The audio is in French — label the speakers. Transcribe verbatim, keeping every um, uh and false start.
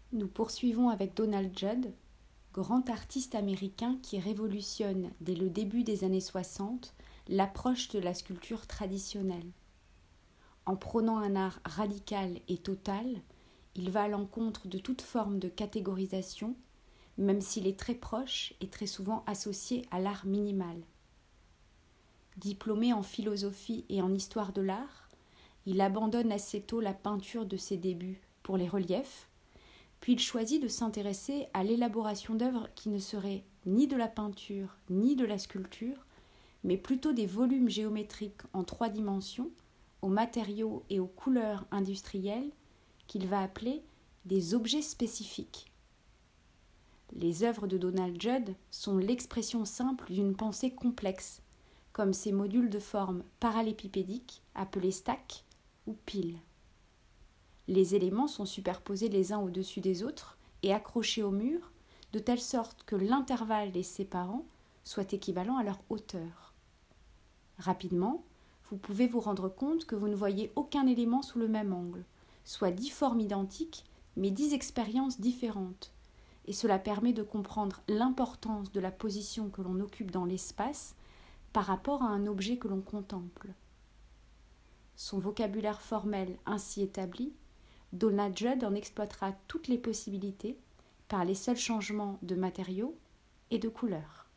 Speaker 1: Nous poursuivons avec Donald Judd, grand artiste américain qui révolutionne dès le début des années soixante l'approche de la sculpture traditionnelle. En prônant un art radical et total, il va à l'encontre de toute forme de catégorisation, même s'il est très proche et très souvent associé à l'art minimal. Diplômé en philosophie et en histoire de l'art, il abandonne assez tôt la peinture de ses débuts pour les reliefs, puis il choisit de s'intéresser à l'élaboration d'œuvres qui ne seraient ni de la peinture ni de la sculpture, mais plutôt des volumes géométriques en trois dimensions, aux matériaux et aux couleurs industrielles, qu'il va appeler des objets spécifiques. Les œuvres de Donald Judd sont l'expression simple d'une pensée complexe, comme ces modules de forme parallélépipédique appelés stacks ou piles. Les éléments sont superposés les uns au-dessus des autres et accrochés au mur, de telle sorte que l'intervalle les séparant soit équivalent à leur hauteur. Rapidement, vous pouvez vous rendre compte que vous ne voyez aucun élément sous le même angle, soit dix formes identiques, mais dix expériences différentes, et cela permet de comprendre l'importance de la position que l'on occupe dans l'espace par rapport à un objet que l'on contemple. Son vocabulaire formel ainsi établi, Donald Judd en exploitera toutes les possibilités par les seuls changements de matériaux et de couleurs.